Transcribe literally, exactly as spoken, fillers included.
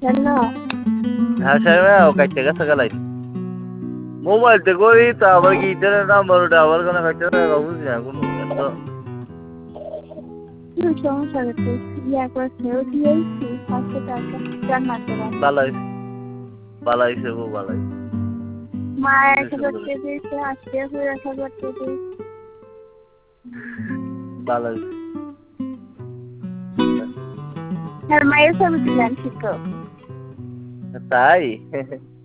hello হ্যাঁ সাহেব কাটতে গেছে গেলাই মোবাইল তে করি তা আবার কি ইন্টারনেট নাম্বার ওটা আবার কোনো কাটতে বুঝি না কোনো এত কি সমস্যা হচ্ছে ইয়া করে ফেরত দিয়েছি পাঁচশো টাকা জান্নাত বালাই বালাই সে গো বালাই মায়ের এক হাজার টাকা দিয়েছে আজকে হয়ে এক হাজার টাকা দিয়েছে বালাই আর মায়ের ছবি দিলেন ঠিক তাই